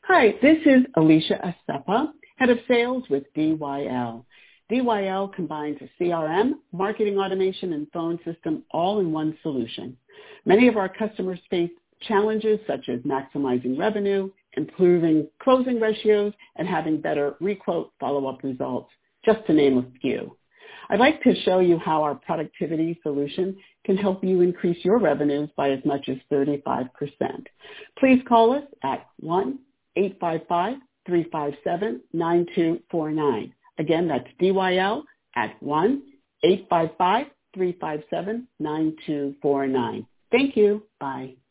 Hi, this is Alicia Acepa, Head of Sales with DYL. DYL combines a CRM, marketing automation, and phone system all in one solution. Many of our customers face challenges such as maximizing revenue, improving closing ratios, and having better requote follow-up results, just to name a few. I'd like to show you how our productivity solution can help you increase your revenues by as much as 35%. Please call us at 1-855-357-9249. Again, that's DYL at 1-855-357-9249. Thank you. Bye.